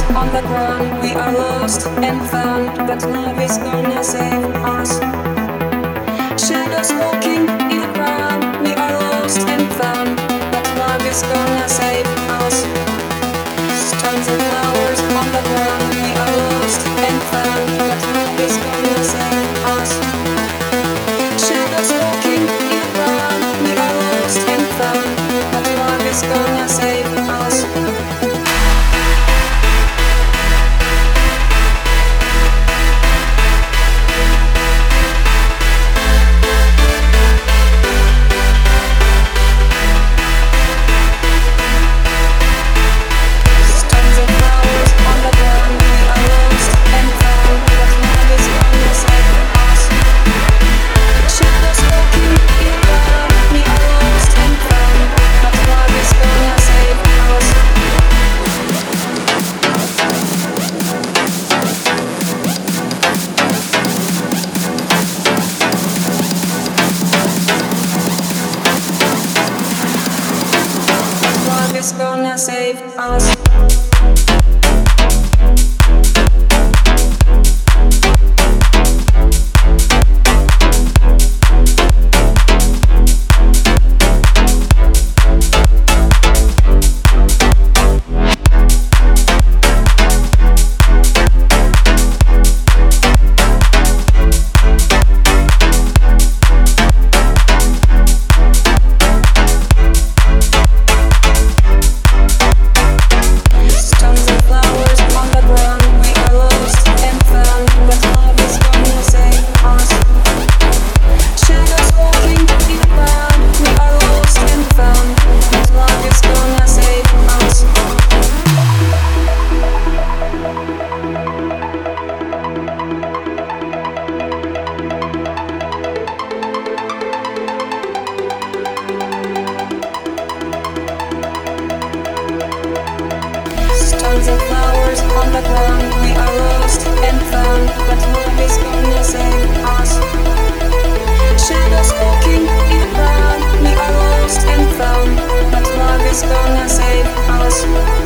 on the ground, we are lost and found, but love is gonna save us. Shadows walking in the crowd, we are lost and found, but love is gonna save us. Stones and flowers on the ground, we are lost and found, but love is gonna save us. Shadows walking in the crowd, we are lost and found, but love is gonna save us. Is gonna save us. Stones and flowers on the ground, we are lost and found, but love is gonna save us. Shadows walking in the crowd, we are lost and found, but love is gonna save us.